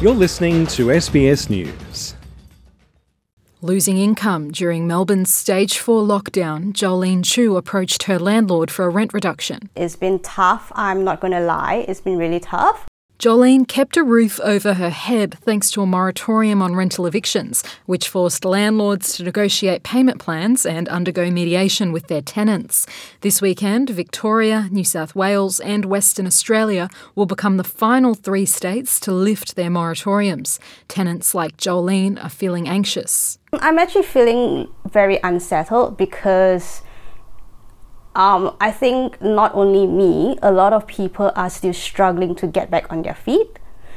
You're listening to SBS News. Losing income during Melbourne's Stage 4 lockdown, Jolene Chu approached her landlord for a rent reduction. It's been tough, I'm not going to lie, it's been really tough. Jolene kept a roof over her head thanks to a moratorium on rental evictions, which forced landlords to negotiate payment plans and undergo mediation with their tenants. This weekend, Victoria, New South Wales and Western Australia will become the final 3 states to lift their moratoriums. Tenants like Jolene are feeling anxious. I'm actually feeling very unsettled because I think not only me, a lot of people are still struggling to get back on their feet,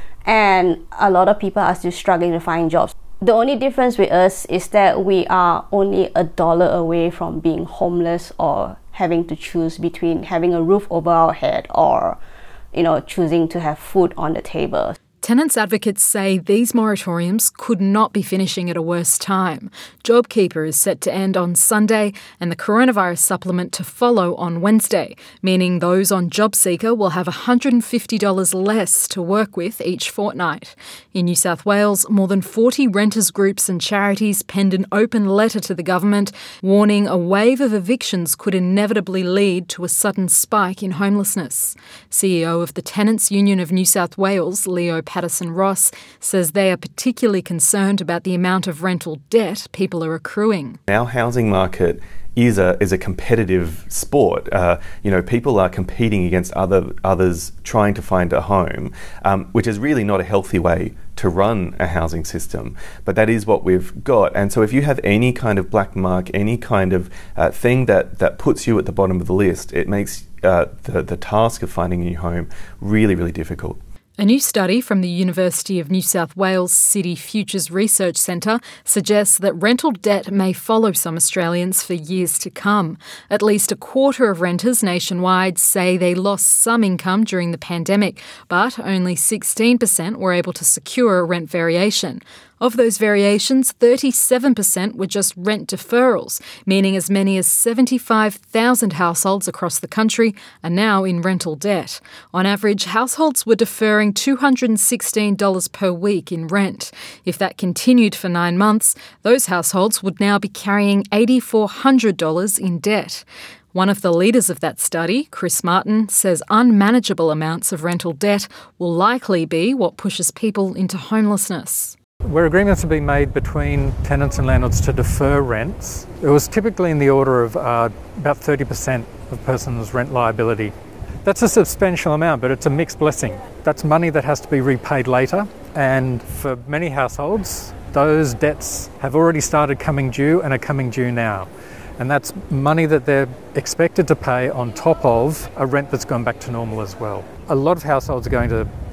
and a lot of people are still struggling to find jobs. The only difference with us is that we are only $1 away from being homeless or having to choose between having a roof over our head or, choosing to have food on the table. Tenants advocates say these moratoriums could not be finishing at a worse time. JobKeeper is set to end on Sunday and the coronavirus supplement to follow on Wednesday, meaning those on JobSeeker will have $150 less to work with each fortnight. In New South Wales, more than 40 renters groups and charities penned an open letter to the government warning a wave of evictions could inevitably lead to a sudden spike in homelessness. CEO of the Tenants Union of New South Wales, Leo Patterson-Ross, says they are particularly concerned about the amount of rental debt people are accruing. Our housing market is a competitive sport. People are competing against others trying to find a home, which is really not a healthy way to run a housing system. But that is what we've got. And so if you have any kind of black mark, any kind of thing that puts you at the bottom of the list, it makes the task of finding a new home really, really difficult. A new study from the University of New South Wales City Futures Research Centre suggests that rental debt may follow some Australians for years to come. At least a quarter of renters nationwide say they lost some income during the pandemic, but only 16% were able to secure a rent variation. Of those variations, 37% were just rent deferrals, meaning as many as 75,000 households across the country are now in rental debt. On average, households were deferring $216 per week in rent. If that continued for 9 months, those households would now be carrying $8,400 in debt. One of the leaders of that study, Chris Martin, says unmanageable amounts of rental debt will likely be what pushes people into homelessness. Where agreements have been made between tenants and landlords to defer rents, it was typically in the order of about 30% of a person's rent liability. That's a substantial amount, but it's a mixed blessing. That's money that has to be repaid later, and for many households, those debts have already started coming due and are coming due now. And that's money that they're expected to pay on top of a rent that's gone back to normal as well. A lot of households are going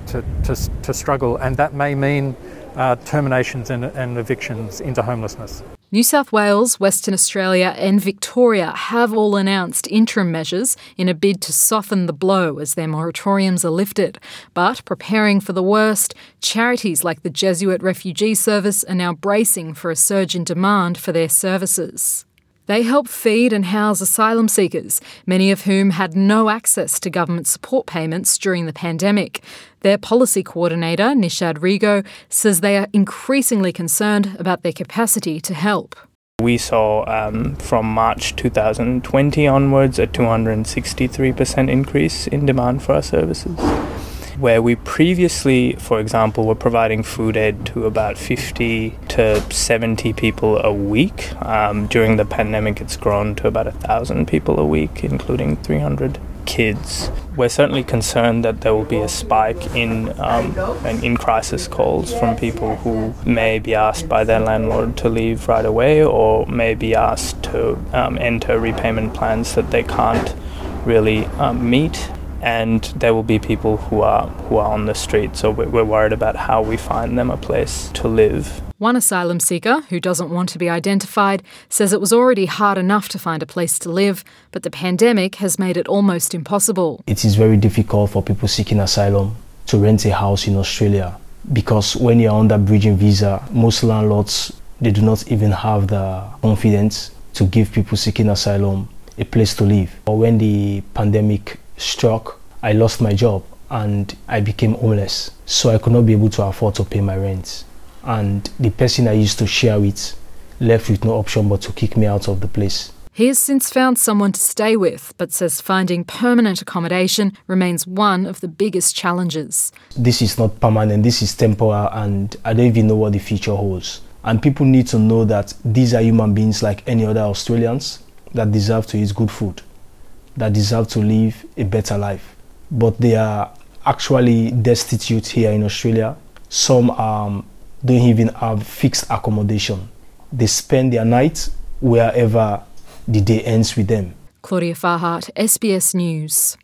to struggle, and that may mean terminations and evictions into homelessness. New South Wales, Western Australia and Victoria have all announced interim measures in a bid to soften the blow as their moratoriums are lifted. But preparing for the worst, charities like the Jesuit Refugee Service are now bracing for a surge in demand for their services. They help feed and house asylum seekers, many of whom had no access to government support payments during the pandemic. Their policy coordinator, Nishad Rigo, says they are increasingly concerned about their capacity to help. We saw from March 2020 onwards a 263% increase in demand for our services. Where we previously, for example, were providing food aid to about 50 to 70 people a week. During the pandemic, it's grown to about 1,000 people a week, including 300 kids. We're certainly concerned that there will be a spike in crisis calls from people who may be asked by their landlord to leave right away or may be asked to enter repayment plans that they can't really meet. And there will be people who are on the street, so we're worried about how we find them a place to live. One asylum seeker, who doesn't want to be identified, says it was already hard enough to find a place to live, but the pandemic has made it almost impossible. It is very difficult for people seeking asylum to rent a house in Australia because when you're on that bridging visa, most landlords, they do not even have the confidence to give people seeking asylum a place to live. Or when the pandemic struck, I lost my job and I became homeless. So I could not be able to afford to pay my rent. And the person I used to share with left with no option but to kick me out of the place. He has since found someone to stay with, but says finding permanent accommodation remains one of the biggest challenges. This is not permanent, this is temporal, and I don't even know what the future holds. And people need to know that these are human beings like any other Australians that deserve to eat good food, that deserve to live a better life. But they are actually destitute here in Australia. Some don't even have fixed accommodation. They spend their night wherever the day ends with them. Claudia Farhart, SBS News.